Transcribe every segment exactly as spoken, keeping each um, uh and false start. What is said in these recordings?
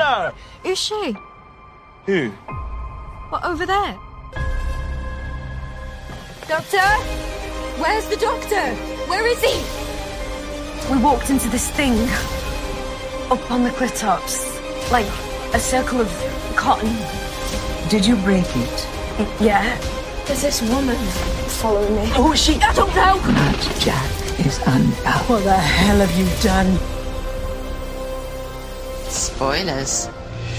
doctor! Is she? Who? What, over there? Doctor? Where's the doctor? Where is he? We walked into this thing up on the cliff tops, like a circle of cotton. Did you break it? Yeah. There's this woman following me. Who is she? I don't know. That Jack is unbound. What the hell have you done? Spoilers.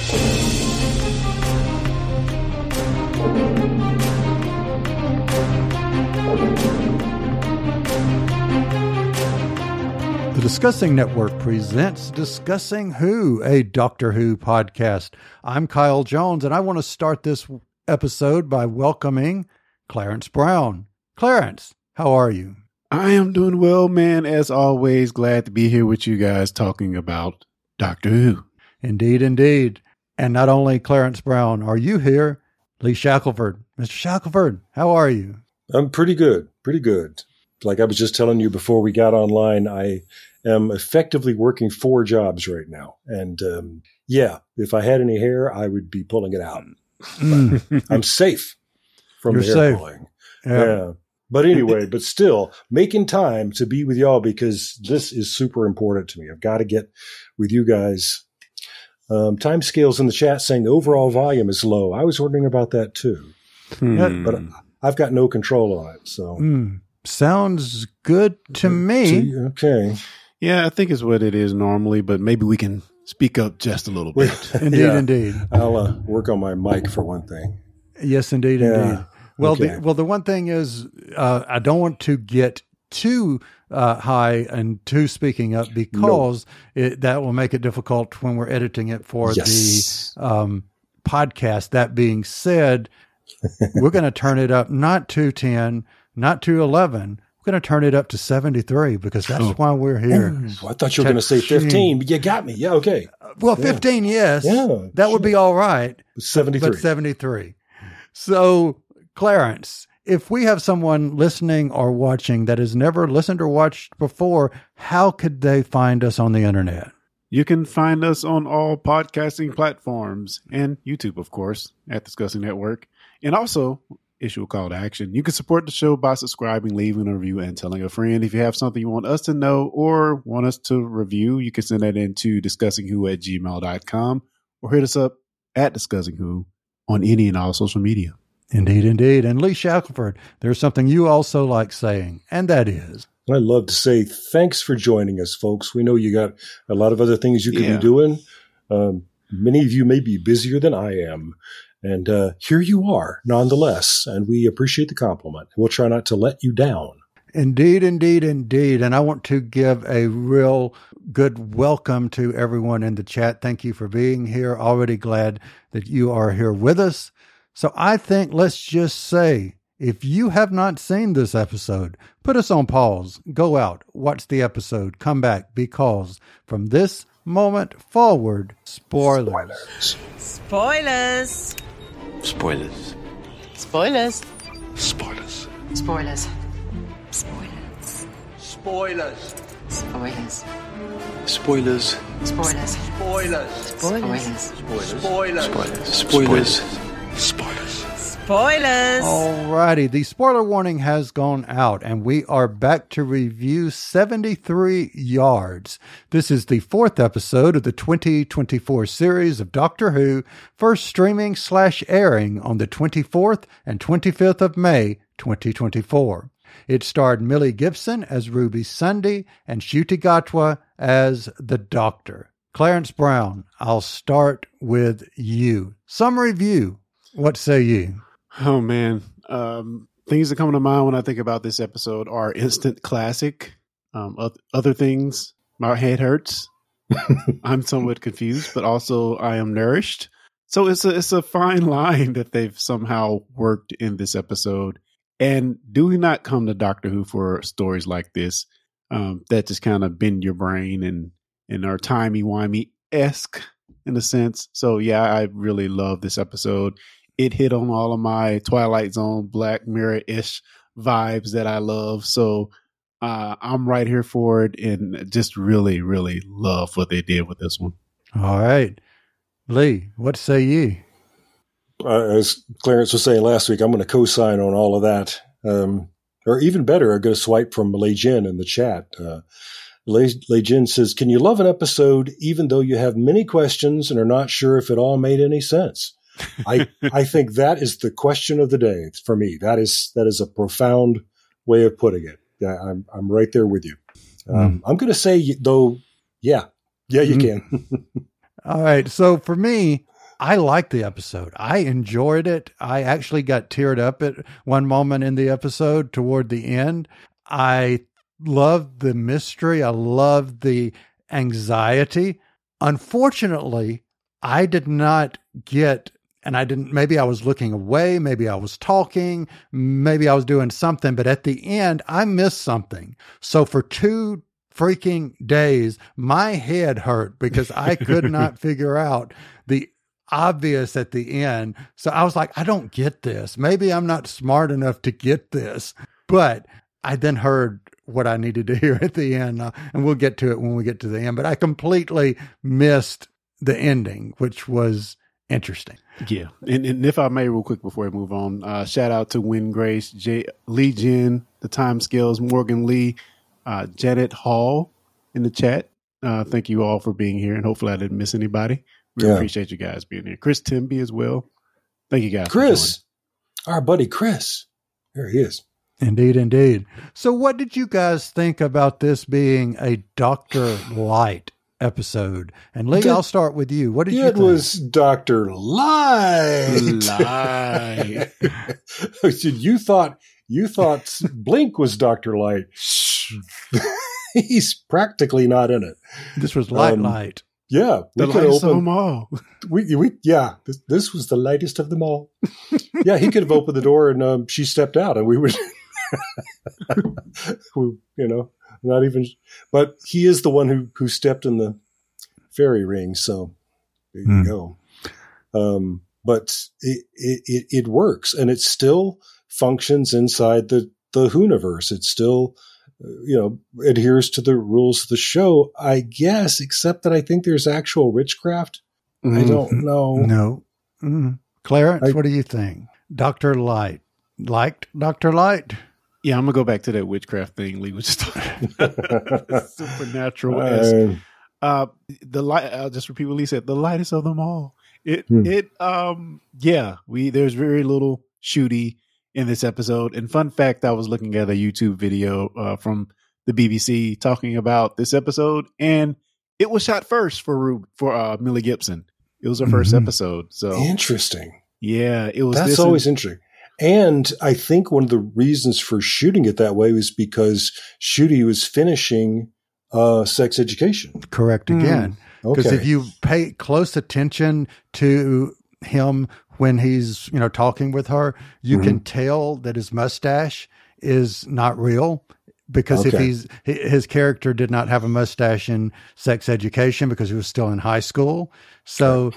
The Discussing Network presents Discussing Who, a Doctor Who podcast. I'm Kyle Jones, and I want to start this episode by welcoming Clarence Brown. Clarence, how are you? I am doing well, man. As always, glad to be here with you guys talking about Doctor Who. Indeed, indeed. And not only Clarence Brown, are you here? Lee Shackelford. Mister Shackelford, how are you? I'm pretty good, pretty good. Like I was just telling you before we got online, I am effectively working four jobs right now. And um, yeah, if I had any hair, I would be pulling it out. Mm. I'm safe from You're the hair safe. pulling. Yeah. yeah. But anyway, but still making time to be with y'all because this is super important to me. I've got to get with you guys. Um, time scales in the chat saying the overall volume is low. I was wondering about that too. Hmm. But I've got no control on it. So mm. Sounds good to me. Okay. Yeah, I think it's what it is normally, but maybe we can speak up just a little bit. Indeed, yeah. indeed. I'll uh, work on my mic for one thing. Yes, indeed, Yeah. indeed. Well, Okay. the, well, the one thing is, uh, I don't want to get too uh, high and too speaking up because it, that will make it difficult when we're editing it for Yes. the um, podcast. That being said, we're going to turn it up not to ten, not to eleven. We're going to turn it up to seventy-three because that's Oh. why we're here. Oh, I thought you were going to say fifteen, but you got me. Yeah, okay. Well, Yeah. fifteen, yes. Yeah, that would be all right. seventy-three. But seventy-three. So, Clarence, if we have someone listening or watching that has never listened or watched before, how could they find us on the internet? You can find us on all podcasting platforms and YouTube, of course, at Discussing Network. And also, issue a call to action. You can support the show by subscribing, leaving a review, and telling a friend. If you have something you want us to know or want us to review, you can send that into discussingwho at gmail dot com or hit us up at Discussing Who on any and all social media. Indeed, indeed. And Lee Shackelford, there's something you also like saying, and that is... I love to say thanks for joining us, folks. We know you got a lot of other things you could Yeah. be doing. Um, many of you may be busier than I am. And uh, here you are, nonetheless. And we appreciate the compliment. We'll try not to let you down. Indeed, indeed, indeed. And I want to give a real good welcome to everyone in the chat. Thank you for being here. Already glad that you are here with us. So I think let's just say, if you have not seen this episode, put us on pause, go out, watch the episode, come back, because from this moment forward, spoilers. Spoilers. Spoilers. Spoilers. Spoilers. Spoilers. Spoilers. Spoilers. Spoilers. Spoilers. Spoilers. Spoilers. Spoilers. Spoilers. Spoilers. Spoilers. Alrighty, the spoiler warning has gone out, and we are back to review seventy-three Yards. This is the fourth episode of the twenty twenty-four series of Doctor Who, first streaming slash airing on the twenty-fourth and twenty-fifth of May, twenty twenty-four. It starred Millie Gibson as Ruby Sunday and Ncuti Gatwa as the Doctor. Clarence Brown, I'll start with you. Some review. What say you? Oh, man. Um, things that come to mind when I think about this episode are instant classic. Um, other things, my head hurts. I'm somewhat confused, but also I am nourished. So it's a, it's a fine line that they've somehow worked in this episode. And do we not come to Doctor Who for stories like this um, that just kind of bend your brain and, and are timey-wimey-esque in a sense? So, yeah, I really love this episode. It hit on all of my Twilight Zone, Black Mirror-ish vibes that I love. So uh, I'm right here for it and just really, really love what they did with this one. All right. Lee, what say ye? Uh, as Clarence was saying last week, I'm going to co-sign on all of that. Um, or even better, I'm going to swipe from Lei Jin in the chat. Uh, Lei, Lei Jin says, can you love an episode even though you have many questions and are not sure if it all made any sense? I I think that is the question of the day for me. That is that is a profound way of putting it. Yeah, I'm I'm right there with you. Um, mm. I'm going to say though, yeah, yeah, you mm. can. All right. So for me, I liked the episode. I enjoyed it. I actually got teared up at one moment in the episode toward the end. I loved the mystery. I loved the anxiety. Unfortunately, I did not get, and I didn't, maybe I was looking away, maybe I was talking, maybe I was doing something, but at the end, I missed something. So for two freaking days, my head hurt because I could not figure out the obvious at the end. So I was like, I don't get this. Maybe I'm not smart enough to get this. But I then heard what I needed to hear at the end, uh, and we'll get to it when we get to the end. But I completely missed the ending, which was interesting. Yeah. And, and if I may, real quick before I move on, uh, shout out to Win Grace, J- Lee Jin, the Time Scales, Morgan Lee, uh, Janet Hall in the chat. Uh, thank you all for being here, and hopefully I didn't miss anybody. We yeah. appreciate you guys being here. Chris Timby as well. Thank you guys. Chris, our buddy Chris. There he is. Indeed, indeed. So what did you guys think about this being a Doctor Light episode? And Lee, the, I'll start with you. What did you think? It was Doctor Light. Light. you thought you thought Blink was Doctor Light. He's practically not in it. This was Light um, Light. Yeah, we the lightest opened, of them all. We, we, yeah, this, this was the lightest of them all. Yeah, he could have opened the door and um, she stepped out, and we would, we, you know, not even. But he is the one who who stepped in the fairy ring, so there you mm. go. Um, but it, it it works, and it still functions inside the the Whoniverse. It still, you know, adheres to the rules of the show, I guess, except that I think there's actual witchcraft. Mm-hmm. I don't know. No. Mm-hmm. Clarence, I, what do you think? Doctor Light. Liked Doctor Light? Yeah, I'm going to go back to that witchcraft thing Lee was just talking about. Supernatural. Uh, uh, the light, I'll just repeat what Lee said, the lightest of them all. It, hmm. it, um, yeah, we, there's very little shooty in this episode. And fun fact, I was looking at a YouTube video uh, from the B B C talking about this episode, and it was shot first for for uh, Millie Gibson. It was her mm-hmm. first episode. So interesting. Yeah, it was. That's always and- interesting. And I think one of the reasons for shooting it that way was because Ncuti was finishing uh, Sex Education. Correct again. Because mm. okay. if you pay close attention to him when he's, you know, talking with her, you mm-hmm. can tell that his mustache is not real. Because okay. if he's his character did not have a mustache in Sex Education because he was still in high school, so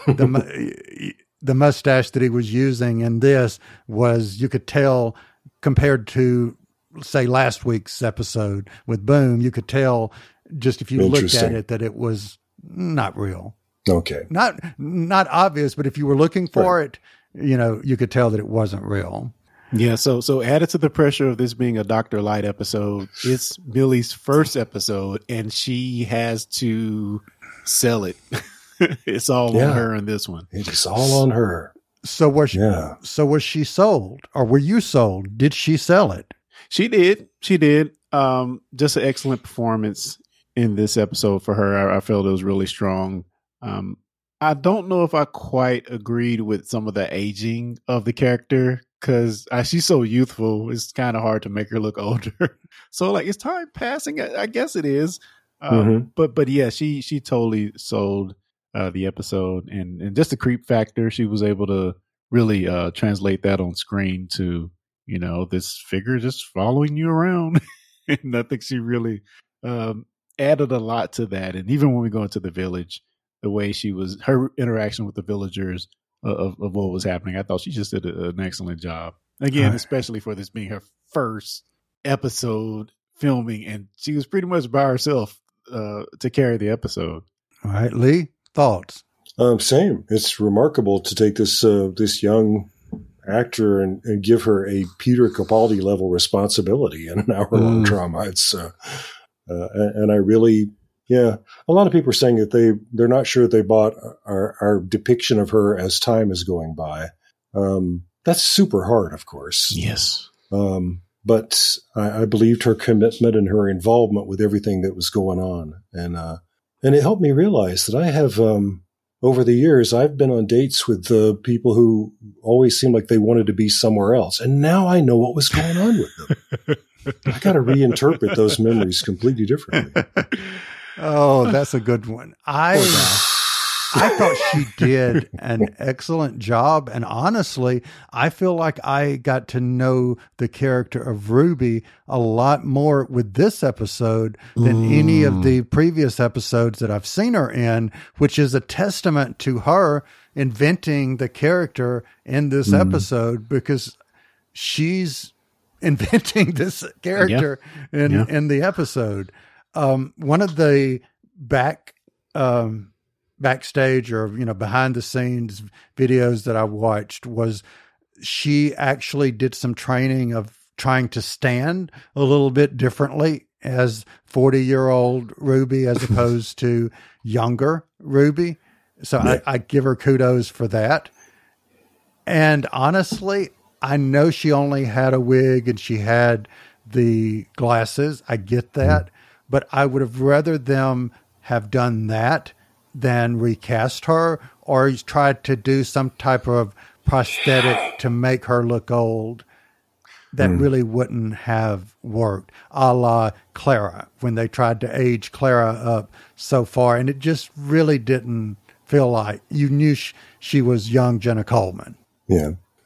the the mustache that he was using in this was, you could tell compared to, say, last week's episode with Boom, you could tell just if you looked at it that it was not real. Okay. Not not obvious, but if you were looking for right. it, you know, you could tell that it wasn't real. Yeah, so so added to the pressure of this being a Doctor Light episode, it's Millie's first episode, and she has to sell it. It's all yeah. on her in this one. It's all on her. So was she, yeah. so was she sold, or were you sold? Did she sell it? She did. She did. Um, just an excellent performance in this episode for her. I, I felt it was really strong. Um, I don't know if I quite agreed with some of the aging of the character, because uh, she's so youthful. It's kind of hard to make her look older. So, like, is time passing? I, I guess it is. Um, mm-hmm. But, but yeah, she she totally sold uh, the episode, and and just the creep factor. She was able to really uh, translate that on screen to, you know, this figure just following you around. And I think she really um, added a lot to that. And even when we go into the village, the way she was, her interaction with the villagers of, of what was happening, I thought she just did a, an excellent job. Again, right. especially for this being her first episode filming, and she was pretty much by herself uh, to carry the episode. All right, Lee, thoughts? Um, same. It's remarkable to take this uh, this young actor and, and give her a Peter Capaldi level responsibility in an hour long mm. drama. It's uh, uh, and, and I really, yeah. A lot of people are saying that they they're not sure they bought our, our depiction of her as time is going by. Um, that's super hard, of course. Yes. Um, but I, I believed her commitment and her involvement with everything that was going on, and uh, and it helped me realize that I have. Um, Over the years, I've been on dates with uh, people who always seemed like they wanted to be somewhere else. And now I know what was going on with them. I got to reinterpret those memories completely differently. Oh, that's a good one. I I thought she did an excellent job. And honestly, I feel like I got to know the character of Ruby a lot more with this episode than mm. any of the previous episodes that I've seen her in, which is a testament to her inventing the character in this mm. episode, because she's inventing this character yeah. in, yeah. in the episode. Um, one of the back, um, backstage or, you know, behind the scenes videos that I watched was she actually did some training of trying to stand a little bit differently as forty year old Ruby as opposed to younger Ruby. So yeah. I, I give her kudos for that. And honestly, I know she only had a wig and she had the glasses. I get that, mm. but I would have rather them have done that than recast her or tried to do some type of prosthetic to make her look old. That mm. really wouldn't have worked, a la Clara, when they tried to age Clara up so far. And it just really didn't feel like you knew sh- she was young Jenna Coleman. Yeah.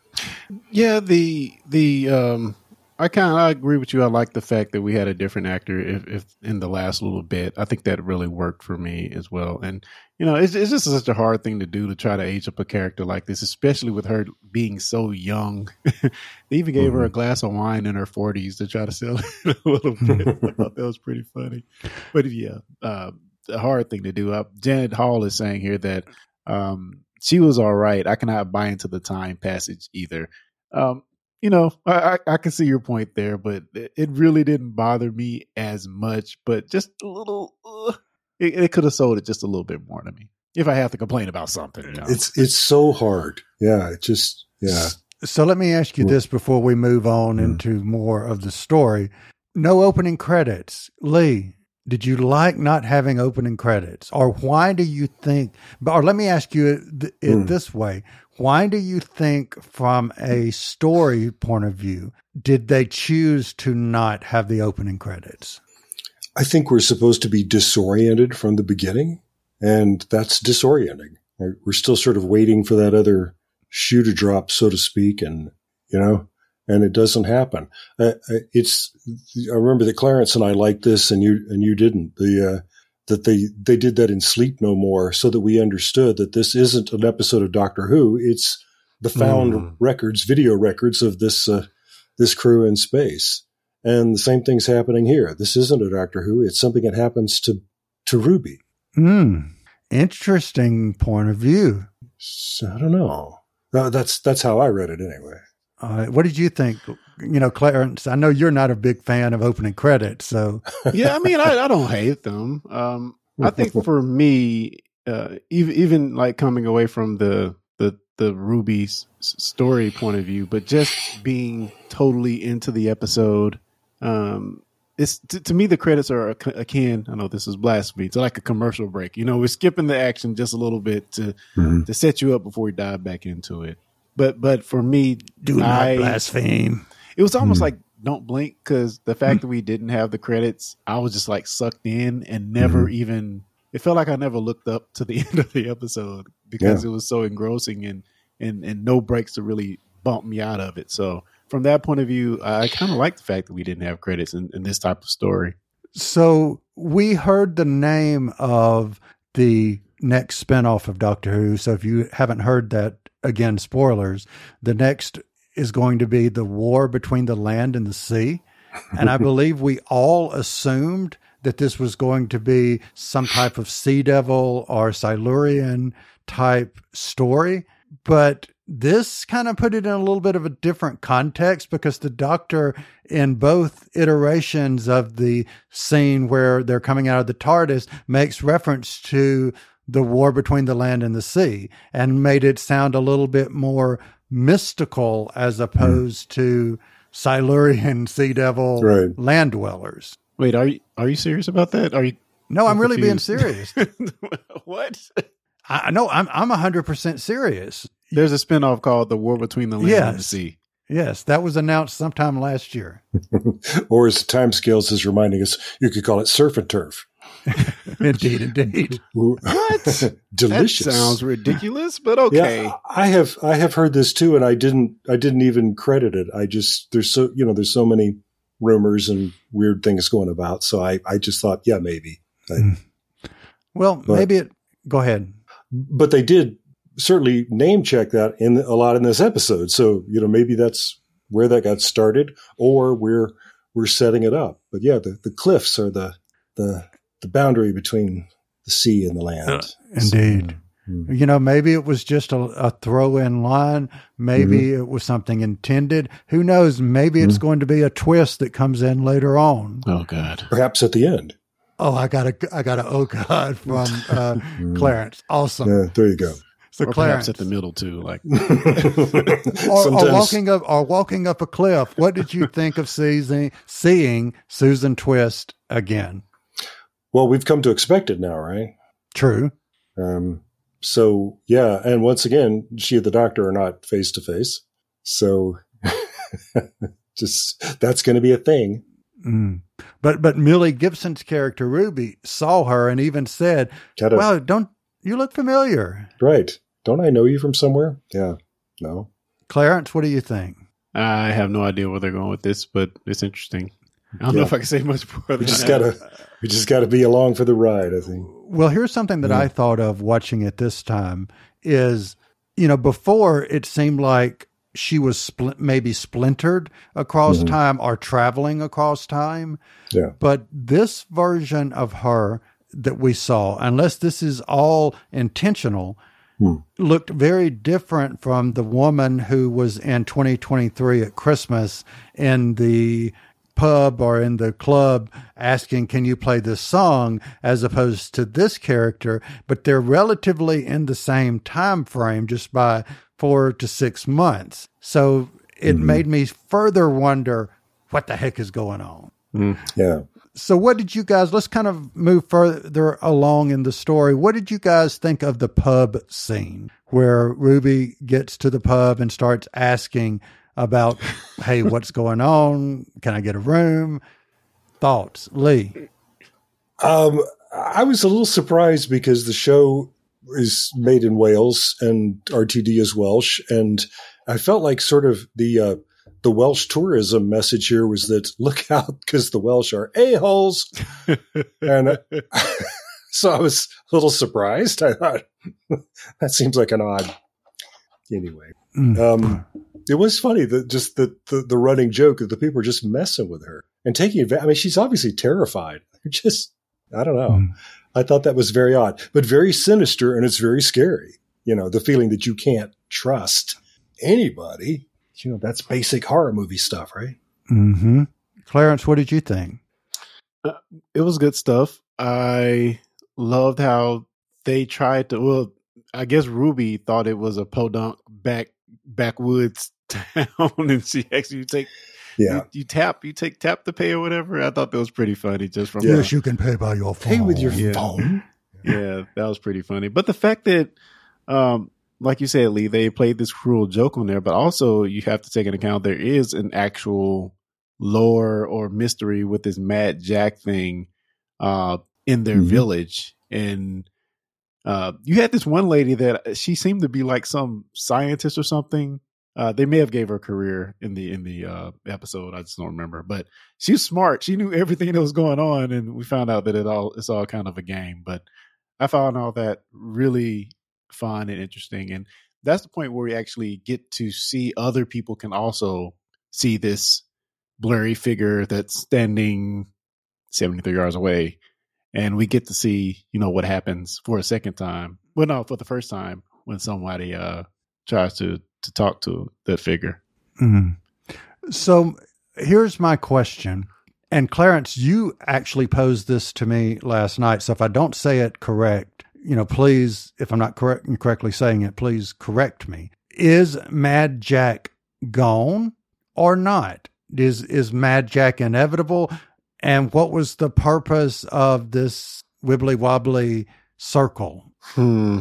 Yeah, the, the, um, I kind of I agree with you. I like the fact that we had a different actor if, if in the last little bit. I think that really worked for me as well. And, you know, it's, it's just such a hard thing to do to try to age up a character like this, especially with her being so young. They even gave mm-hmm. her a glass of wine in her forties to try to sell it a little bit. I thought that was pretty funny. But, yeah, uh, a hard thing to do. Uh, Janet Hall is saying here that um, she was all right. I cannot buy into the time passage either. Um You know, I, I can see your point there, but it really didn't bother me as much. But just a little, uh, it, it could have sold it just a little bit more to me if I have to complain about something. You know? It's it's so hard. Yeah, it just yeah. So let me ask you this before we move on mm. into more of the story. No opening credits, Lee. Did you like not having opening credits, or why do you think? Or let me ask you it, it mm. this way. Why do you think, from a story point of view, did they choose to not have the opening credits? I think we're supposed to be disoriented from the beginning, and that's disorienting. We're still sort of waiting for that other shoe to drop, so to speak, and, you know, and it doesn't happen. Uh, it's, I remember that Clarence and I liked this, and you, and you didn't. The, uh, that they, they did that in Sleep No More so that we understood that this isn't an episode of Doctor Who. It's the found mm. records, video records of this, uh, this crew in space. And the same thing's happening here. This isn't a Doctor Who. It's something that happens to, to Ruby. Hmm. Interesting point of view. So, I don't know. Uh, that's, that's how I read it anyway. Uh, what did you think? You know, Clarence, I know you're not a big fan of opening credits, so. Yeah, I mean, I, I don't hate them. Um, I think for me, uh, even, even like coming away from the, the, the Ruby's story point of view, but just being totally into the episode, um, it's to, to me, the credits are akin, I know this is blasphemy, to like a commercial break. You know, we're skipping the action just a little bit to, mm-hmm. to set you up before we dive back into it. But but for me, do not I, blaspheme. It was almost mm. like don't blink, because the fact mm. that we didn't have the credits, I was just like sucked in and never mm. even. It felt like I never looked up to the end of the episode because yeah. it was so engrossing and and and no breaks to really bump me out of it. So from that point of view, I kind of like the fact that we didn't have credits in, in this type of story. So we heard the name of the next spinoff of Doctor Who. So if you haven't heard that. Again, spoilers, the next is going to be the war between the land and the sea. And I believe we all assumed that this was going to be some type of Sea Devil or Silurian type story. But this kind of put it in a little bit of a different context, because the Doctor, in both iterations of the scene where they're coming out of the TARDIS, makes reference to the war between the land and the sea, and made it sound a little bit more mystical as opposed mm. to Silurian Sea Devil right. land dwellers. Wait, are you are you serious about that? Are you? No, I'm, I'm really being serious. What? I know I'm I'm a hundred percent serious. There's a spinoff called The War Between the Land yes. and the Sea. Yes, that was announced sometime last year. Or as Timescales is reminding us, you could call it Surf and Turf. Indeed, indeed. What? Delicious. That sounds ridiculous, but okay. Yeah, I have I have heard this too, and I didn't I didn't even credit it. I just there's so you know there's so many rumors and weird things going about, so I I just thought yeah maybe. I, well, but, maybe it. Go ahead. But they did certainly name check that in a lot in this episode, so you know maybe that's where that got started, or we're we're setting it up. But yeah, the, the cliffs are the the the boundary between the sea and the land. Uh, indeed. So, mm-hmm. You know, maybe it was just a, a throw-in line. Maybe mm-hmm. it was something intended. Who knows? Maybe mm-hmm. it's going to be a twist that comes in later on. Oh, God. Perhaps at the end. Oh, I got a, I got a, oh, God, from uh, mm-hmm. Clarence. Awesome. Yeah, there you go. So or Clarence. Perhaps at the middle, too. Like, or, or walking up, or walking up a cliff. What did you think of seeing, seeing Susan Twist again? Well, we've come to expect it now, right? True. Um, so, yeah. And once again, she and the Doctor are not face to face. So just that's going to be a thing. Mm. But but Millie Gibson's character, Ruby, saw her and even said, Gotta, well, don't you look familiar? Right. Don't I know you from somewhere? Yeah. No. Clarence, what do you think? I have no idea where they're going with this, but it's interesting. I don't yeah. know if I can say much more than we just that. Gotta, we just got to be along for the ride, I think. Well, here's something that yeah. I thought of watching it this time is, you know, before it seemed like she was spl- maybe splintered across mm-hmm. time or traveling across time. Yeah. But this version of her that we saw, unless this is all intentional, hmm. looked very different from the woman who was in twenty twenty-three at Christmas in the pub or in the club asking, can you play this song, as opposed to this character. But they're relatively in the same time frame, just by four to six months. So it mm-hmm. made me further wonder what the heck is going on. Mm. Yeah. So what did you guys, let's kind of move further along in the story. What did you guys think of the pub scene where Ruby gets to the pub and starts asking about, hey, what's going on? Can I get a room? Thoughts, Lee? Um, I was a little surprised because the show is made in Wales and R T D is Welsh. And I felt like sort of the, uh, the Welsh tourism message here was that look out because the Welsh are a-holes. And uh, so I was a little surprised. I thought that seems like an odd, anyway. Um, it was funny that just the, the, the running joke that the people are just messing with her and taking advantage. I mean, she's obviously terrified. Just, I don't know. Mm. I thought that was very odd, but very sinister, and it's very scary. You know, the feeling that you can't trust anybody. You know, that's basic horror movie stuff, right? Mm-hmm. Clarence, what did you think? Uh, it was good stuff. I loved how they tried to, well, I guess Ruby thought it was a podunk back backwoods town, and she actually take yeah you, you tap you take tap to pay or whatever. I thought that was pretty funny. Just from yes, you can pay by your phone. Pay with your yeah. phone. Yeah, that was pretty funny. But the fact that, um, like you said, Lee, they played this cruel joke on there, but also you have to take into account there is an actual lore or mystery with this Mad Jack thing uh, in their mm-hmm. village. And uh, you had this one lady that she seemed to be like some scientist or something. Uh, they may have gave her a career in the in the uh, episode. I just don't remember. But she was smart. She knew everything that was going on, and we found out that it all it's all kind of a game. But I found all that really fun and interesting, and that's the point where we actually get to see other people can also see this blurry figure that's standing seventy-three yards away. And we get to see, you know, what happens for a second time. Well, no, for the first time when somebody uh, tries to, to talk to that figure. Mm-hmm. So here's my question. And Clarence, you actually posed this to me last night. So if I don't say it correct, you know, please, if I'm not correct, correctly saying it, please correct me. Is Mad Jack gone or not? Is, is Mad Jack inevitable? And what was the purpose of this wibbly wobbly circle? Hmm.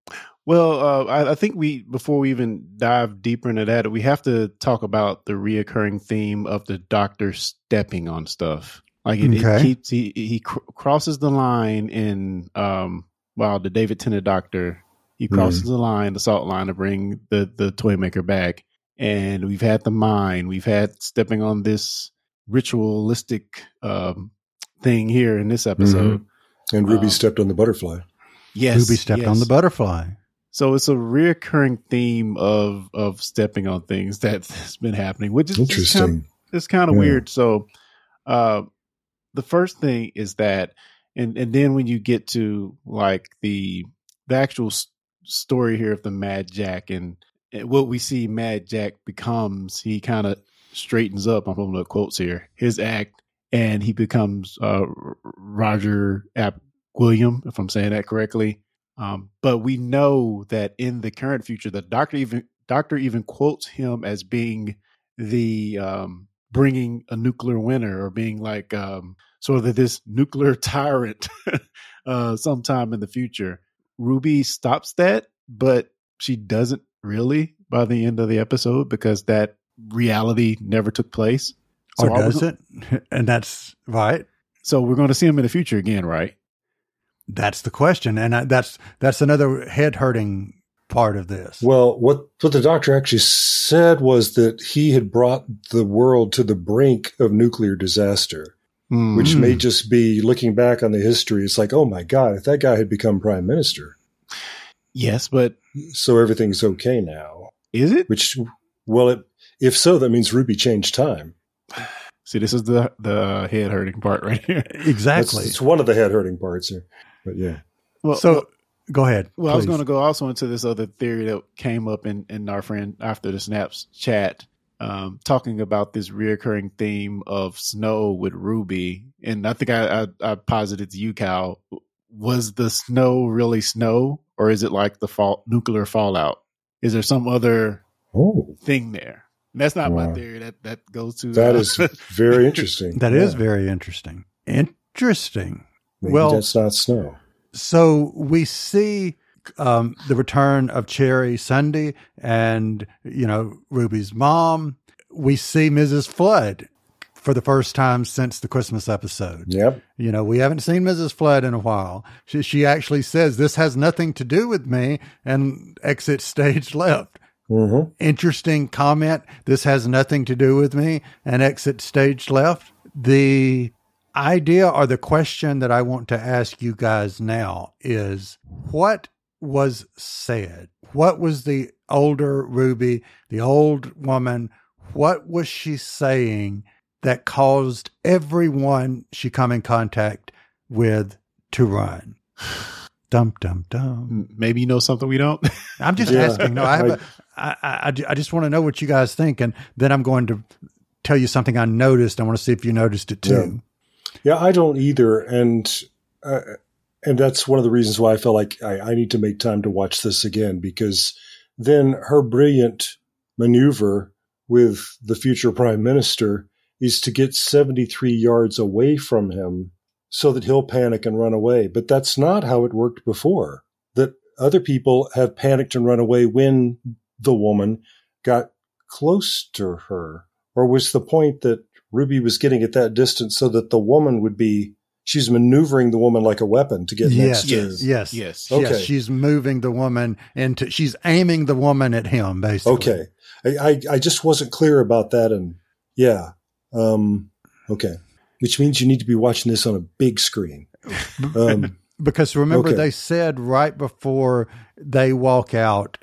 Well, uh, I, I think we, before we even dive deeper into that, we have to talk about the reoccurring theme of the Doctor stepping on stuff. Like it, Okay. it keeps, he, he cr- crosses the line in, um, well, the David Tennant Doctor, he crosses mm. the line, the salt line to bring the, the toy maker back. And we've had the mine, we've had stepping on this ritualistic, um, thing here in this episode. Mm-hmm. And Ruby um, stepped on the butterfly. Yes. Ruby stepped yes. on the butterfly. So it's a reoccurring theme of of stepping on things that's been happening, which is interesting. It's kind of, it's kind of yeah. weird. So, uh, the first thing is that, and and then when you get to like the the actual s- story here of the Mad Jack and, and what we see Mad Jack becomes, he kind of straightens up. I'm putting the quotes here. His act, and he becomes uh, Roger Ap William, if I'm saying that correctly. Um, but we know that in the current future, the doctor even doctor even quotes him as being the um, bringing a nuclear winter, or being like um, sort of this nuclear tyrant uh, sometime in the future. Ruby stops that, but she doesn't really by the end of the episode because that reality never took place. So or does gonna, it? And that's right. So we're going to see him in the future again, right? That's the question, and I, that's that's another head hurting part of this. Well, what what the doctor actually said was that he had brought the world to the brink of nuclear disaster, mm. which may just be looking back on the history. It's like, oh my God, if that guy had become prime minister. Yes, but so everything's okay now. Is it? Which, well, it, if so, that means Ruby changed time. See, this is the the head hurting part right here. Exactly, it's one of the head hurting parts here. But yeah. Well, so well, go ahead. Well, please. I was going to go also into this other theory that came up in, in our friend After the Snaps chat, um, talking about this reoccurring theme of snow with Ruby. And I think I, I, I posited to you, Cal, was the snow really snow, or is it like the fall, nuclear fallout? Is there some other oh. thing there? And that's not wow. my theory. That that goes to that uh, is very interesting. That yeah. is very interesting. Interesting. Maybe well, that's not snow. So we see um, the return of Cherry Sunday and, you know, Ruby's mom. We see Missus Flood for the first time since the Christmas episode. Yep. You know, we haven't seen Missus Flood in a while. She, she actually says, this has nothing to do with me, and exits stage left. Mm-hmm. Interesting comment. This has nothing to do with me, and exit stage left. The idea or the question that I want to ask you guys now is, what was said? What was the older Ruby, the old woman, what was she saying that caused everyone she come in contact with to run? Dum, dum, dum. Maybe you know something we don't. I'm just yeah. asking. No, I have a, I, I, I just want to know what you guys think, and then I'm going to tell you something I noticed. I want to see if you noticed it too. Yeah, yeah I don't either, and uh, and that's one of the reasons why I felt like I, I need to make time to watch this again, because then her brilliant maneuver with the future prime minister is to get seventy-three yards away from him so that he'll panic and run away. But that's not how it worked before. That other people have panicked and run away when the woman got close to her. Or was the point that Ruby was getting at that distance so that the woman would be, she's maneuvering the woman like a weapon to get yes, next yes, to. Yes, yes, okay. yes. She's moving the woman into, she's aiming the woman at him, basically. Okay. I, I, I just wasn't clear about that. And yeah. Um, okay. Which means you need to be watching this on a big screen. Um, because remember, okay. they said right before they walk out,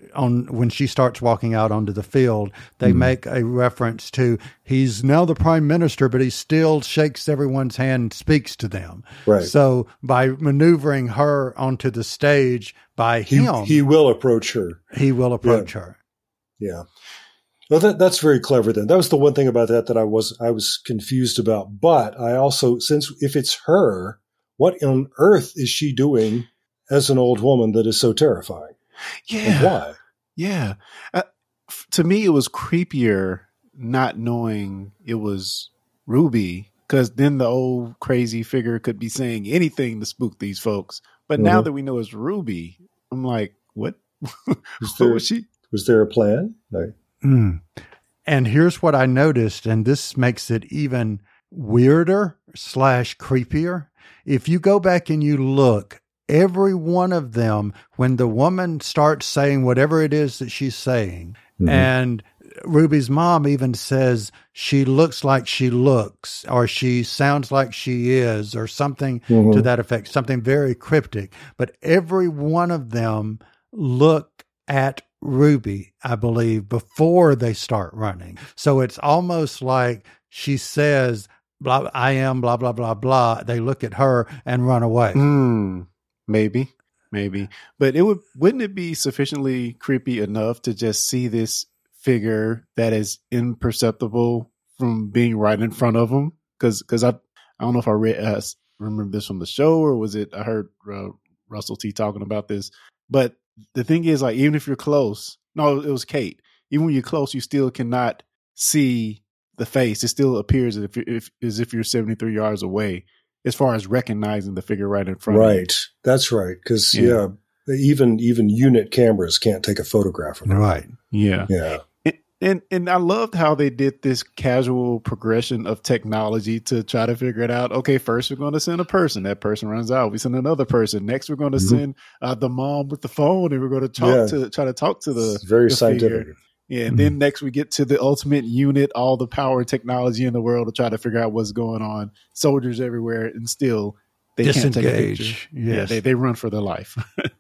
on when she starts walking out onto the field, they mm. make a reference to he's now the prime minister, but he still shakes everyone's hand and speaks to them. Right. So by maneuvering her onto the stage by he, him, he will approach her. He will approach yeah. her. Yeah. Well, that, that's very clever then. That was the one thing about that that I was, I was confused about. But I also, since if it's her, what on earth is she doing as an old woman that is so terrifying? Yeah. And why? Yeah. Uh, f- to me, it was creepier not knowing it was Ruby, because then the old crazy figure could be saying anything to spook these folks. But mm-hmm. now that we know it's Ruby, I'm like, what? Was what there, was she? Was there a plan? No. Mm. And here's what I noticed, and this makes it even weirder slash creepier. If you go back and you look, every one of them, when the woman starts saying whatever it is that she's saying, mm-hmm. and Ruby's mom even says she looks like she looks, or she sounds like she is, or something mm-hmm. to that effect, something very cryptic. But every one of them look at Ruby, I believe, before they start running. So it's almost like she says, blah, I am blah, blah, blah, blah. They look at her and run away. Mm, maybe, maybe. But it would, wouldn't it be sufficiently creepy enough to just see this figure that is imperceptible from being right in front of them? Because because I, I don't know if I read, uh, remember this from the show, or was it, I heard uh, Russell T talking about this. But the thing is, like, even if you're close, no, it was Kate. Even when you're close, you still cannot see the face. It still appears as if, if as if you're seventy-three yards away, as far as recognizing the figure right in front right. of you. Right. That's right. Because, yeah. yeah, even even unit cameras can't take a photograph of them. Right. Yeah. Yeah. And, and and I loved how they did this casual progression of technology to try to figure it out. Okay, first we're going to send a person. That person runs out. We send another person. Next we're going to mm-hmm. send uh, the mom with the phone, and we're going to talk yeah. to try to talk to the it's very the scientific. Figure. Yeah, and mm-hmm. then next we get to the ultimate unit, all the power and technology in the world to try to figure out what's going on. Soldiers everywhere, and still they Disengage. can't take a picture. Yes. Yeah, they they run for their life.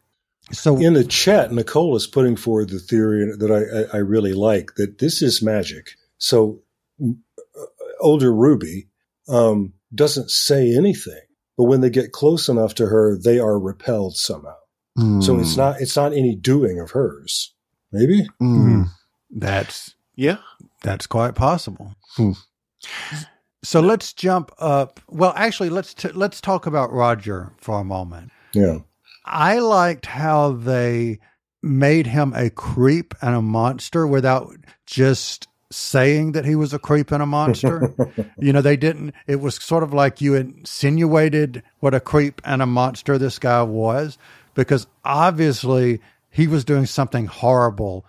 So in the chat, Nicole is putting forward the theory that I, I, I really like, that this is magic. So uh, older Ruby um, doesn't say anything, but when they get close enough to her, they are repelled somehow. Mm. So it's not it's not any doing of hers. Maybe. Mm. That's yeah. That's quite possible. Hmm. So let's jump up. Well, actually, let's t- let's talk about Roger for a moment. Yeah. I liked how they made him a creep and a monster without just saying that he was a creep and a monster. You know, they didn't, it was sort of like you insinuated what a creep and a monster this guy was, because obviously he was doing something horrible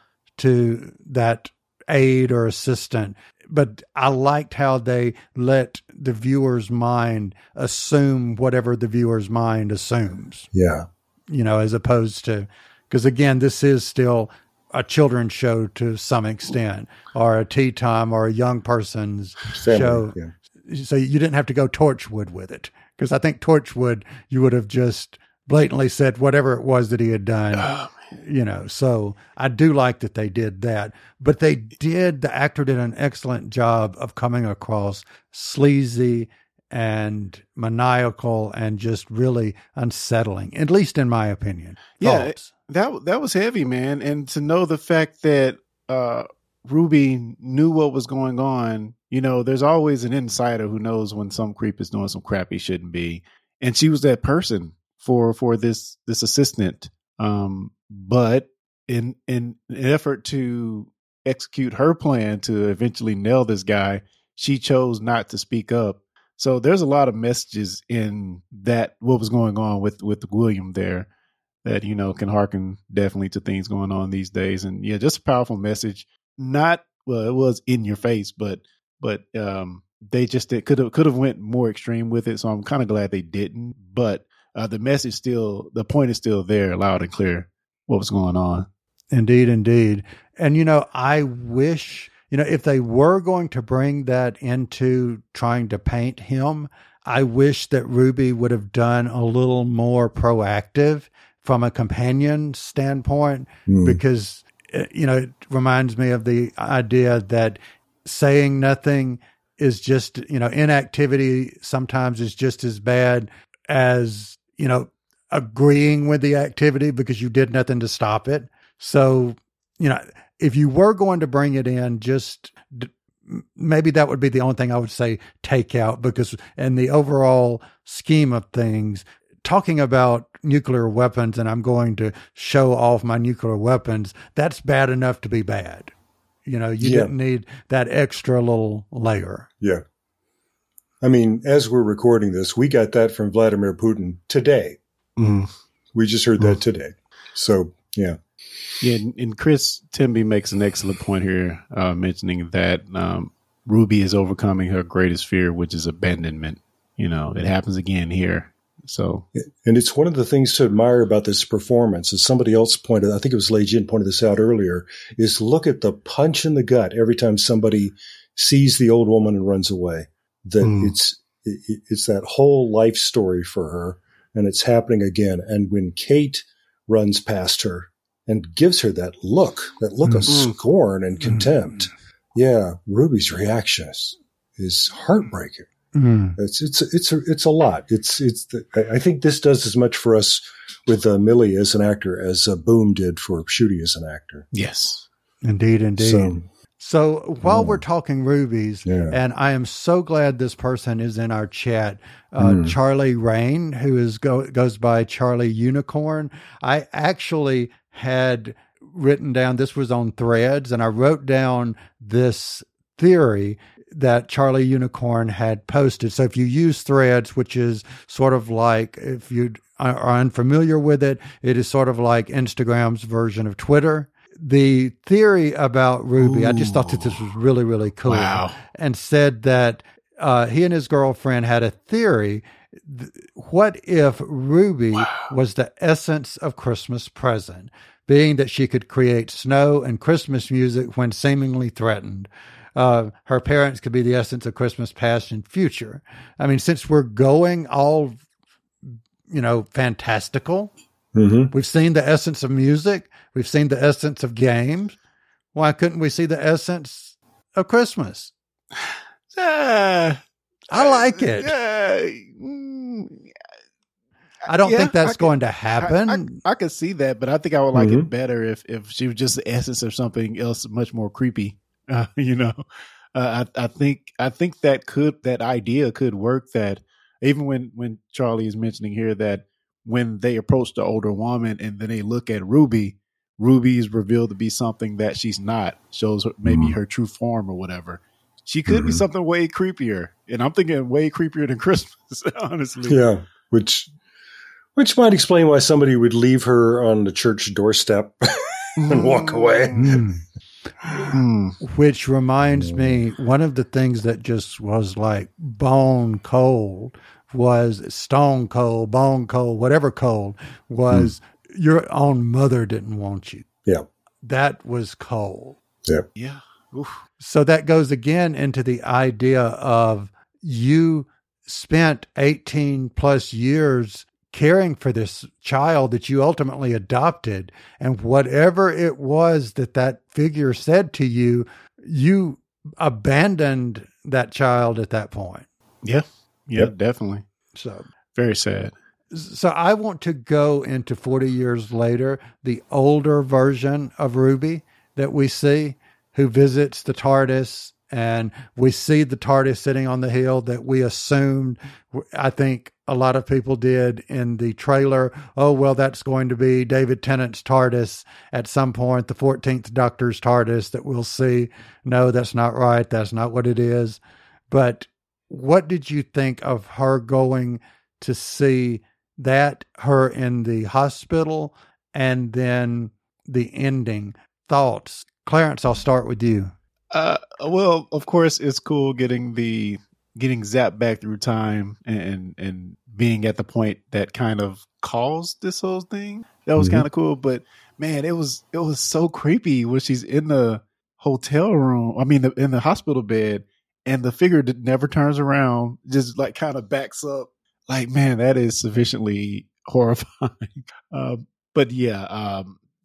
to that aide or assistant. But I liked how they let the viewer's mind assume whatever the viewer's mind assumes. Yeah. You know, as opposed to, because again, this is still a children's show to some extent, or a tea time, or a young person's Family, show. Yeah. So you didn't have to go Torchwood with it. Because I think Torchwood, you would have just blatantly said whatever it was that he had done. Oh, you know, so I do like that they did that. But they did, the actor did an excellent job of coming across sleazy and maniacal and just really unsettling, at least in my opinion. Yeah, Thoughts? that that was heavy, man. And to know the fact that uh, Ruby knew what was going on, you know, there's always an insider who knows when some creep is doing some crap he shouldn't be. And she was that person for for this this assistant. Um, but in in an effort to execute her plan to eventually nail this guy, she chose not to speak up. So there's a lot of messages in that, what was going on with, with William there, that, you know, can hearken definitely to things going on these days. And yeah, just a powerful message. Not, well, it was in your face, but, but, um, they just did, could have, could have went more extreme with it. So I'm kind of glad they didn't, but, uh, the message still, the point is still there, loud and clear, what was going on. Indeed, indeed. And, you know, I wish, you know, if they were going to bring that into trying to paint him, I wish that Ruby would have done a little more proactive from a companion standpoint, mm. because you know, it reminds me of the idea that saying nothing is just, you know, inactivity sometimes is just as bad as, you know, agreeing with the activity because you did nothing to stop it. So, you know, if you were going to bring it in, just maybe that would be the only thing I would say take out, because in the overall scheme of things, talking about nuclear weapons and I'm going to show off my nuclear weapons, that's bad enough to be bad. You know, you yeah. didn't need that extra little layer. Yeah. I mean, as we're recording this, we got that from Vladimir Putin today. Mm. We just heard that today. So, yeah. Yeah, and, and Chris Timby makes an excellent point here, uh, mentioning that um, Ruby is overcoming her greatest fear, which is abandonment. You know, it happens again here. So, and it's one of the things to admire about this performance, as somebody else pointed, I think it was Lei Jin pointed this out earlier, is look at the punch in the gut every time somebody sees the old woman and runs away. That mm. it's it, it's that whole life story for her, and it's happening again. And when Kate runs past her and gives her that look, that look mm. of scorn and contempt, mm. yeah, Ruby's reaction is, is heartbreaking. Mm. It's it's it's a, it's a lot. It's it's. The, I think this does as much for us with uh, Millie as an actor as uh, Boom did for Shooty as an actor. Yes, indeed, indeed. So, so while mm. we're talking Rubies, yeah. and I am so glad this person is in our chat, uh, mm. Charlie Rain, who is go, goes by Charlie Unicorn. I actually had written down, this was on Threads, and I wrote down this theory that Charlie Unicorn had posted. So if you use Threads, which is sort of like, if you are unfamiliar with it, it is sort of like Instagram's version of Twitter. The theory about Ruby, Ooh. I just thought that this was really, really cool. Wow. And said that uh, he and his girlfriend had a theory. What if Ruby wow. was the essence of Christmas present, being that she could create snow and Christmas music when seemingly threatened? Uh, her parents could be the essence of Christmas past and future. I mean, since we're going all, you know, fantastical, mm-hmm. we've seen the essence of music, we've seen the essence of games. Why couldn't we see the essence of Christmas? Uh, I like it. Uh, mm, I don't yeah, think that's can, going to happen. I, I, I could see that, but I think I would like mm-hmm. it better if, if she was just the essence of something else much more creepy. Uh, you know, uh, I, I think I think that could that idea could work. That even when when Charlie is mentioning here that when they approach the older woman and then they look at Ruby, Ruby is revealed to be something that she's not. Shows her, maybe mm-hmm. her true form or whatever. She could mm-hmm. be something way creepier, and I'm thinking way creepier than Christmas. Honestly, yeah, which which might explain why somebody would leave her on the church doorstep and walk away. Mm. Mm. Which reminds me, one of the things that just was like bone cold was stone cold, bone cold, whatever cold was mm. your own mother didn't want you. Yeah. That was cold. Yeah. Yeah. Oof. So that goes again into the idea of you spent eighteen plus years caring for this child that you ultimately adopted, and whatever it was that that figure said to you, you abandoned that child at that point. Yeah, yeah, yep. Definitely. So very sad. So I want to go into forty years later, the older version of Ruby that we see, who visits the TARDIS, and we see the TARDIS sitting on the hill that we assumed, I think a lot of people did in the trailer, oh, well, that's going to be David Tennant's TARDIS at some point, the fourteenth Doctor's TARDIS that we'll see. No, that's not right. That's not what it is. But what did you think of her going to see that, her in the hospital, and then the ending? Thoughts? Clarence, I'll start with you. Uh, well, of course, it's cool getting the getting zapped back through time and and being at the point that kind of caused this whole thing. That was mm-hmm. kind of cool. But man, it was it was so creepy when she's in the hotel room. I mean, the, in the hospital bed, and the figure that never turns around, just like kind of backs up. Like, man, that is sufficiently horrifying. um, but yeah, um,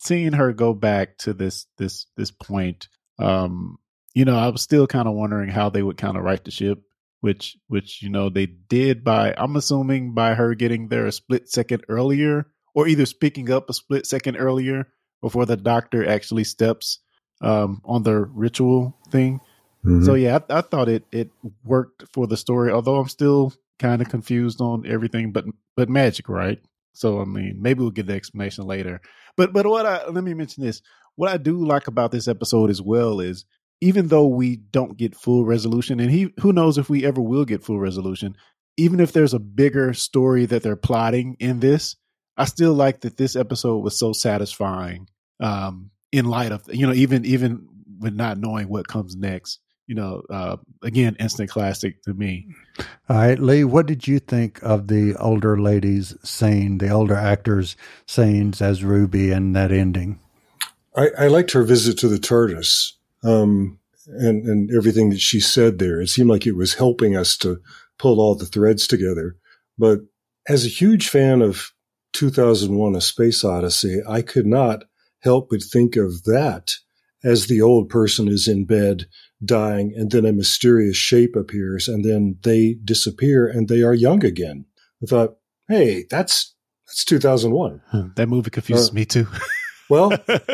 seeing her go back to this this this point, um, you know, I was still kind of wondering how they would kind of right the ship, which which you know they did by, I'm assuming, by her getting there a split second earlier, or either speaking up a split second earlier before the doctor actually steps um, on the ritual thing. Mm-hmm. So yeah, I, I thought it it worked for the story, although I'm still kind of confused on everything, but but magic, right? So I mean, maybe we'll get the explanation later. But but what I let me mention this: what I do like about this episode as well is, even though we don't get full resolution, and he who knows if we ever will get full resolution, even if there's a bigger story that they're plotting in this, I still like that this episode was so satisfying. Um, in light of, you know, even even with not knowing what comes next. You know, uh, again, instant classic to me. All right, Lee, what did you think of the older ladies saying, the older actors saying as Ruby and that ending? I, I liked her visit to the TARDIS um, and, and everything that she said there. It seemed like it was helping us to pull all the threads together. But as a huge fan of two thousand one, A Space Odyssey, I could not help but think of that as the old person is in bed dying, and then a mysterious shape appears, and then they disappear, and they are young again. I thought, hey, that's that's two thousand one. That movie confuses uh, me too. Well,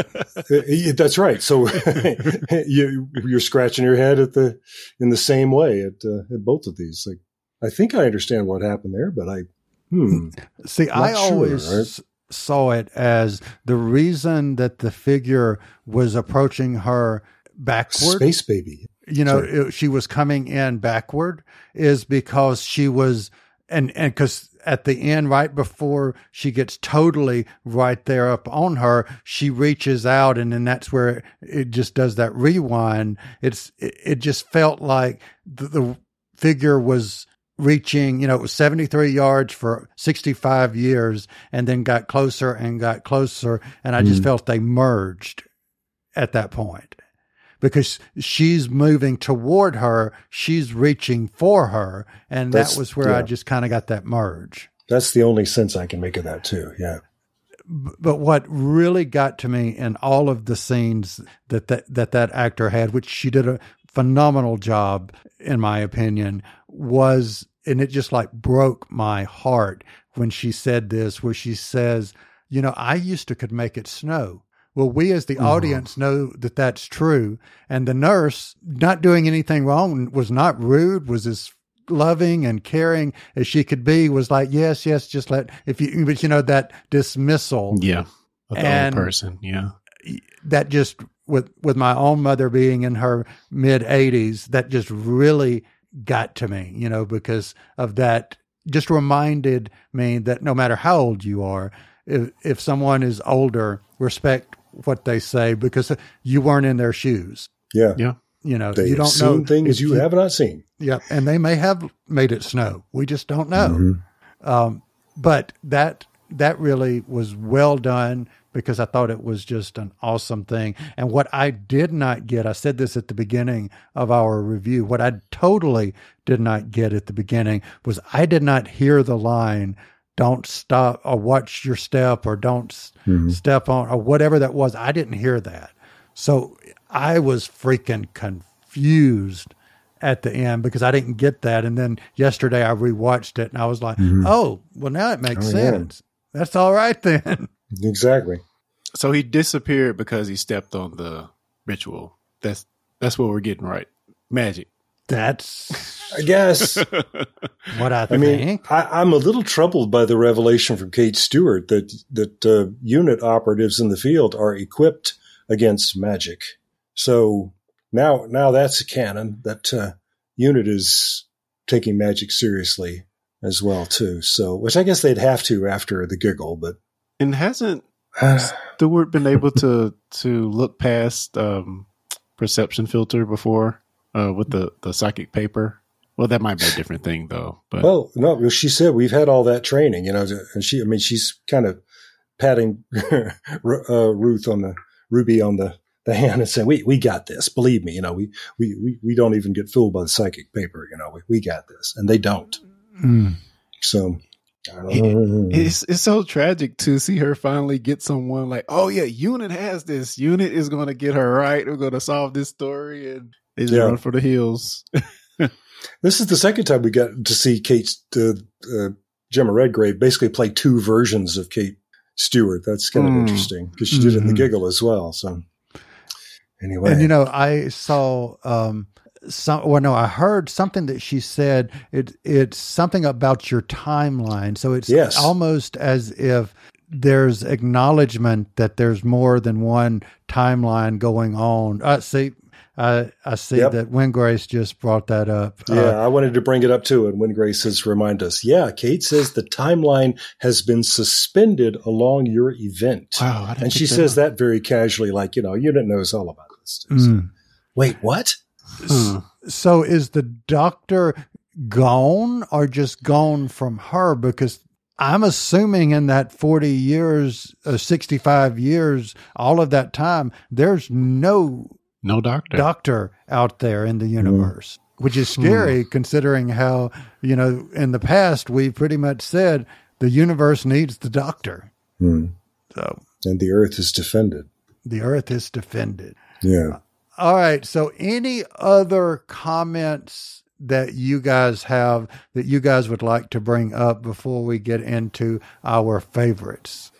that's right. So you, you're scratching your head at the in the same way at, uh, at both of these. Like, I think I understand what happened there, but I hmm. See, I sure, always right? saw it as the reason that the figure was approaching her backward. Space baby. You know, it, she was coming in backward is because she was, and and because at the end, right before she gets totally right there up on her, she reaches out, and then that's where it, it just does that rewind. It's it, it just felt like the, the figure was reaching, you know, it was seventy-three yards for sixty-five years, and then got closer and got closer, and I just mm. felt they merged at that point. Because she's moving toward her, she's reaching for her, and that's, that was where yeah. I just kind of got that merge. That's the only sense I can make of that too, yeah. But what really got to me in all of the scenes that that, that, that actor had, which she did a phenomenal job, in my opinion, was, and it just like broke my heart when she said this, where she says, you know, I used to could make it snow. Well, we as the mm-hmm. audience know that that's true. And the nurse, not doing anything wrong, was not rude, was as loving and caring as she could be, was like, yes, yes, just let, if you, but you know, that dismissal. Yeah. Of the and old person. Yeah. That just, with, with my own mother being in her mid eighties, that just really got to me, you know, because of that, just reminded me that no matter how old you are, if, if someone is older, respect what they say, because you weren't in their shoes. Yeah. Yeah. You know, They've you don't seen know things you, you have not seen. Yeah. And they may have made it snow. We just don't know. Mm-hmm. Um, but that, that really was well done, because I thought it was just an awesome thing. And what I did not get, I said this at the beginning of our review, what I totally did not get at the beginning was I did not hear the line, don't stop, or watch your step, or don't mm-hmm. step on, or whatever that was. I didn't hear that. So I was freaking confused at the end because I didn't get that. And then yesterday I rewatched it and I was like, mm-hmm. oh, well, now it makes oh, sense. Yeah. That's all right then. Exactly. So he disappeared because he stepped on the ritual. That's, that's what we're getting right. Magic. That's, I guess, what I, I think. mean, I, I'm a little troubled by the revelation from Kate Stewart that that uh, unit operatives in the field are equipped against magic. So now, now that's a canon that uh, unit is taking magic seriously as well too. So, which I guess they'd have to after the giggle, but and hasn't Stewart been able to to look past um, perception filter before? Uh, with the, the psychic paper. Well, that might be a different thing, though. But well, no, she said we've had all that training, you know, and she, I mean, she's kind of patting uh, Ruth on the Ruby on the, the hand and saying, "We we got this. Believe me, you know, we we we, we don't even get fooled by the psychic paper. You know, we, we got this," and they don't. Mm. So It, it's it's so tragic to see her finally get someone like, oh yeah, Unit has this. Unit is going to get her right. We're going to solve this story, and they just Yeah. run for the hills. This is the second time we got to see Kate, uh, uh, Gemma Redgrave basically play two versions of Kate Stewart. That's kind of Mm. interesting because she did it in The Mhm. Giggle as well. So anyway, And you know, I saw um some well no, I heard something that she said it it's something about your timeline. So it's Yes. almost as if there's acknowledgement that there's more than one timeline going on. Uh see I I see Yep. that Wingrace just brought that up. yeah, Uh, I wanted to bring it up too. And when Grace says, remind us, yeah, Kate says the timeline has been suspended along your event. Wow, I didn't And she pick that says up. that very casually, like, you know, Unit knows all about this. So, mm. wait, what? Hmm. So is the doctor gone or just gone from her? Because I'm assuming in that forty years, uh, sixty-five years, all of that time, there's no No doctor. doctor out there in the universe, which is scary considering how, you know, in the past, we pretty much said the universe needs the doctor. Hmm. So And the Earth is defended. the earth is defended. Yeah. All right. So any other comments that you guys have that you guys would like to bring up before we get into our favorites?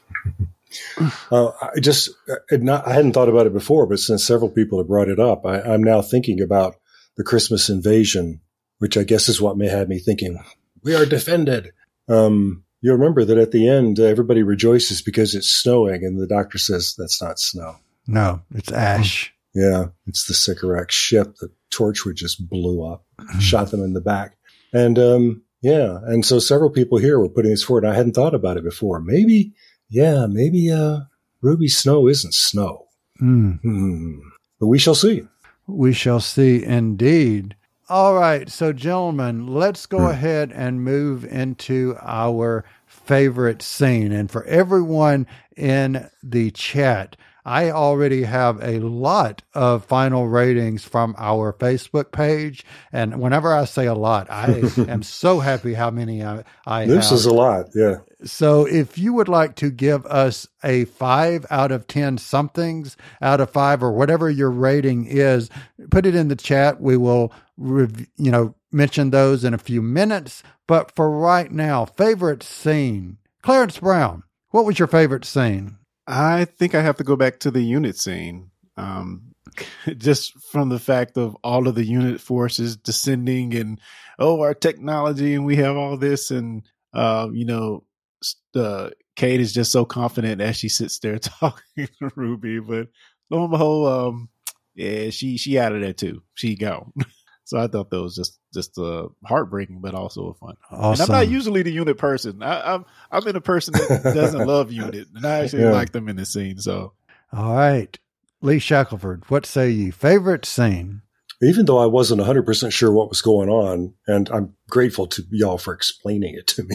Uh, I just, uh, not, I hadn't thought about it before, but since several people have brought it up, I, I'm now thinking about the Christmas invasion, which I guess is what may have me thinking, we are defended. Um, you remember that at the end, uh, everybody rejoices because it's snowing, and the doctor says, that's not snow. No, it's ash. Yeah, it's the Sycorax ship that Torchwood just blew up, shot them in the back. And um, yeah, and so several people here were putting this forward. I hadn't thought about it before. Maybe, yeah, maybe uh, Ruby Snow isn't snow. Mm. Hmm. But we shall see. We shall see indeed. All right. So, gentlemen, let's go ahead and move into our favorite scene. And for everyone in the chat, I already have a lot of final ratings from our Facebook page. And whenever I say a lot, I am so happy how many I, I This have. is a lot, yeah. So if you would like to give us a five out of ten somethings out of five or whatever your rating is, put it in the chat. We will, rev- you know, mention those in a few minutes. But for right now, favorite scene. Clarence Brown, what was your favorite scene? I think I have to go back to the unit scene. Um, just from the fact of all of the unit forces descending and, oh, our technology, and we have all this. And, uh, you know, uh, Kate is just so confident as she sits there talking to Ruby. But lo and behold, um, yeah, she, she out of there too. She gone. So I thought that was just just uh, heartbreaking, but also fun. Awesome. And I'm not usually the unit person. I, I'm I'm in a person that doesn't love unit, and I actually Yeah. like them in this scene. So All right. Lee Shackelford, what say you? Favorite scene? Even though I wasn't one hundred percent sure what was going on, and I'm grateful to y'all for explaining it to me.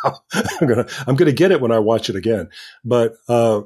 I'm gonna I'm gonna get it when I watch it again. But uh,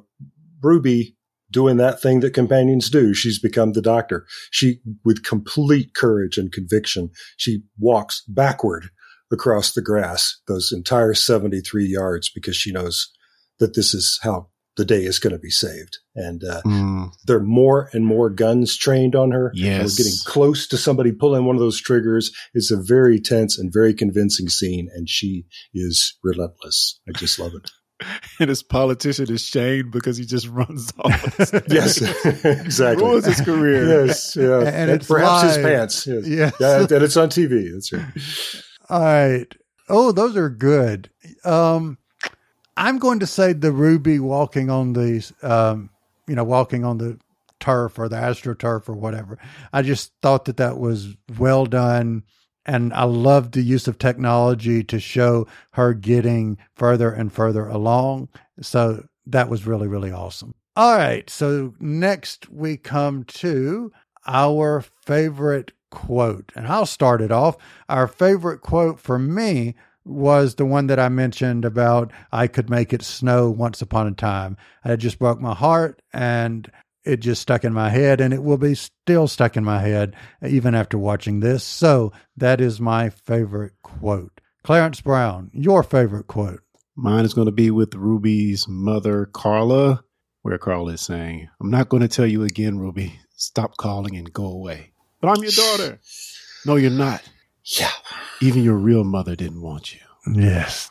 Ruby doing that thing that companions do, she's become the doctor. She, with complete courage and conviction, she walks backward across the grass those entire seventy-three yards because she knows that this is how the day is going to be saved. And uh, mm. there are more and more guns trained on her. Yes. We're getting close to somebody pulling one of those triggers. It's a very tense and very convincing scene, and she is relentless. I just love it. And his politician is shamed because he just runs off. Yes, exactly. Ruins his career. Yes, yeah. And And, it's perhaps his live. pants. Yes. Yes. Yeah, and it's on T V. That's right. All right. Oh, those are good. Um, I'm going to say the Ruby walking on the, um, you know, walking on the turf or the AstroTurf or whatever. I just thought that that was well done. And I loved the use of technology to show her getting further and further along. So that was really, really awesome. All right. So next we come to our favorite quote. And I'll start it off. Our favorite quote for me was the one that I mentioned about I could make it snow once upon a time. It just broke my heart and it just stuck in my head, and it will be still stuck in my head even after watching this. So that is my favorite quote. Clarence Brown, your favorite quote. Mine is going to be with Ruby's mother, Carla, where Carla is saying, I'm not going to tell you again, Ruby. Stop calling and go away. But I'm your daughter. No, you're not. Yeah. Even your real mother didn't want you. Yes.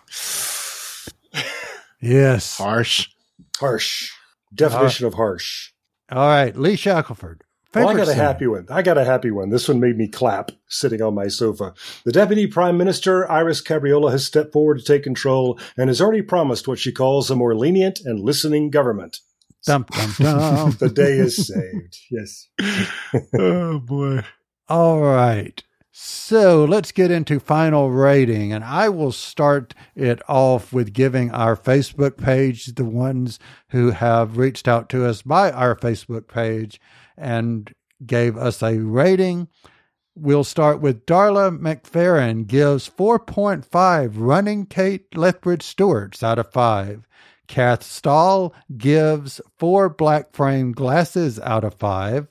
Yes. Harsh. Harsh. Definition uh, of harsh. All right. Lee Shackelford. Well, I got a happy one. I got a happy one. This one made me clap sitting on my sofa. The Deputy Prime Minister, Iris Cabriola, has stepped forward to take control and has already promised what she calls a more lenient and listening government. Dum, dum, dum. The day is saved. Yes. Oh, boy. All right. So let's get into final rating. And I will start it off with giving our Facebook page, the ones who have reached out to us by our Facebook page and gave us a rating. We'll start with Darla McFerrin, gives four point five Running Kate Lethbridge Stewarts out of five. Kath Stahl gives four black frame glasses out of five.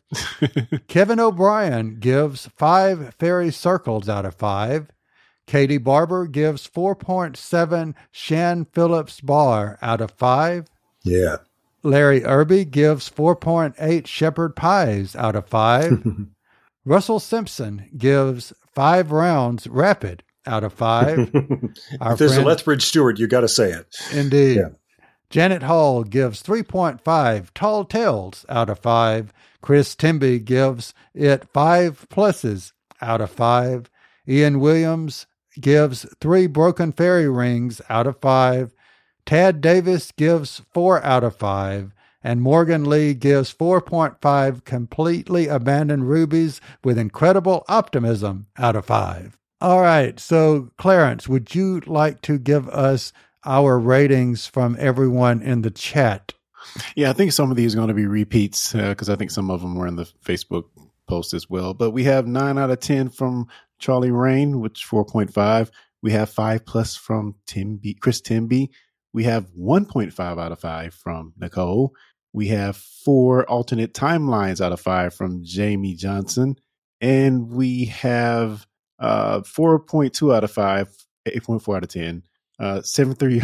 Kevin O'Brien gives five fairy circles out of five. Katie Barber gives four point seven Shan Phillips bar out of five. Yeah. Larry Irby gives four point eight shepherd pies out of five. Russell Simpson gives five rounds rapid out of five. If there's friend, a Lethbridge Stewart, you got to say it. Indeed. Yeah. Janet Hall gives three point five tall tales out of five. Chris Timby gives it five pluses out of five. Ian Williams gives three broken fairy rings out of five. Tad Davis gives four out of five. And Morgan Lee gives four point five completely abandoned rubies with incredible optimism out of five. All right. So, Clarence, would you like to give us our ratings from everyone in the chat? Yeah, I think some of these are going to be repeats because uh, I think some of them were in the Facebook post as well. But we have nine out of ten from Charlie Rain, which four point five. We have five plus from Timby, Chris Timby. We have one point five out of five from Nicole. We have four alternate timelines out of five from Jamie Johnson. And we have uh, four point two out of five, eight point four out of ten. Uh, seven three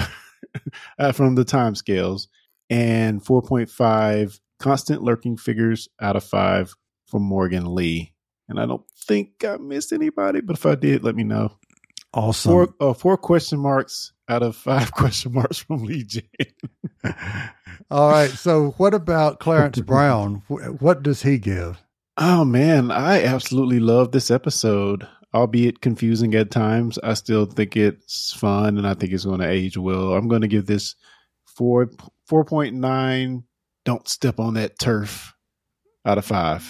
uh, from the time scales, and four point five constant lurking figures out of five from Morgan Lee. And I don't think I missed anybody, but if I did, let me know. Awesome. Four, uh, four question marks out of five question marks from Lee J. All right. So what about Clarence Brown? What does he give? Oh, man, I absolutely love this episode. Albeit confusing at times, I still think it's fun and I think it's going to age well. I'm going to give this four, four point nine. Don't step on that turf out of five.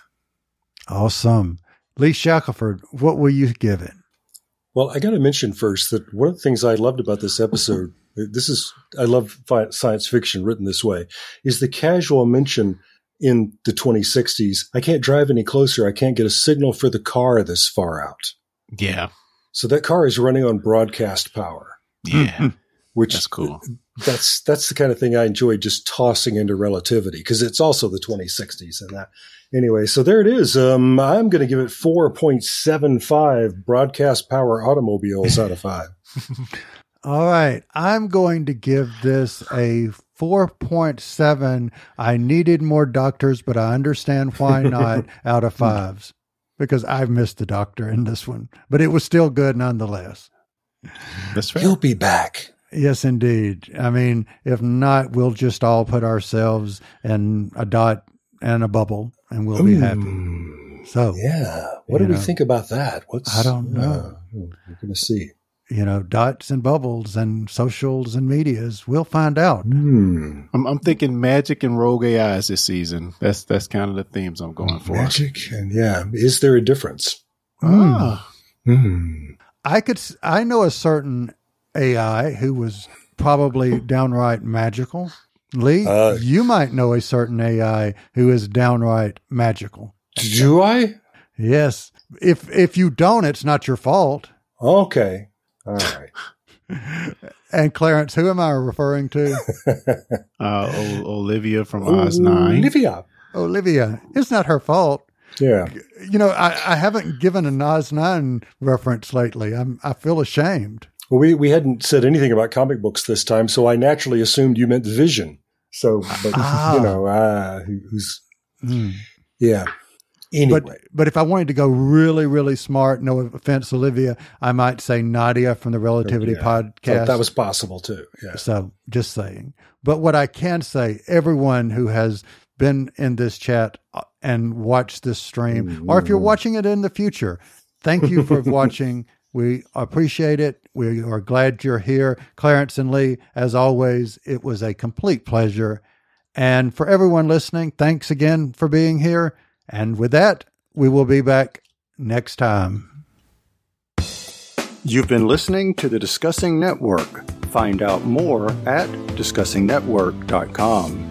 Awesome. Lee Shackelford, what will you give it? Well, I got to mention first that one of the things I loved about this episode, this is, I love science fiction written this way, is the casual mention in the twenty sixties, I can't drive any closer. I can't get a signal for the car this far out. Yeah. So that car is running on broadcast power. Yeah. Which that's cool. That's that's the kind of thing I enjoy, just tossing into relativity, because it's also the twenty sixties and that. Anyway, so there it is. Um, I'm going to give it four point seven five broadcast power automobiles out of five. All right. I'm going to give this a four point seven. I needed more doctors, but I understand why not out of fives, because I've missed the doctor in this one, but it was still good nonetheless. That's right. He'll be back. Yes, indeed. I mean, if not, we'll just all put ourselves in a dot and a bubble and we'll be Ooh, happy. So, yeah. What do know, we think about that? What's I don't know. Uh, we're going to see. You know, dots and bubbles and socials and medias. We'll find out. Hmm. I'm, I'm thinking magic and rogue A Is this season. That's that's kind of the themes I'm going for. Magic and yeah, is there a difference? Ah. Hmm. I could. I know a certain A I who was probably downright magical. Lee, uh, you might know a certain A I who is downright magical. Do I? Yes. If if you don't, it's not your fault. Okay. All right. And Clarence, who am I referring to? uh, o- Olivia from Oz nine. Olivia. Olivia. It's not her fault. Yeah. You know, I, I haven't given a Nas nine reference lately. I'm, I feel ashamed. Well, we, we hadn't said anything about comic books this time, so I naturally assumed you meant Vision. So, but, Ah. you know, uh, who's, Mm. yeah. Anyway. But but if I wanted to go really, really smart, no offense, Olivia, I might say Nadia from the Relativity Yeah. podcast. Thought that was possible too. Yeah. So just saying. But what I can say, everyone who has been in this chat and watched this stream, mm-hmm. or if you're watching it in the future, thank you for watching. We appreciate it. We are glad you're here. Clarence and Lee, as always, it was a complete pleasure. And for everyone listening, thanks again for being here. And with that, we will be back next time. You've been listening to the Discussing Network. Find out more at discussing network dot com.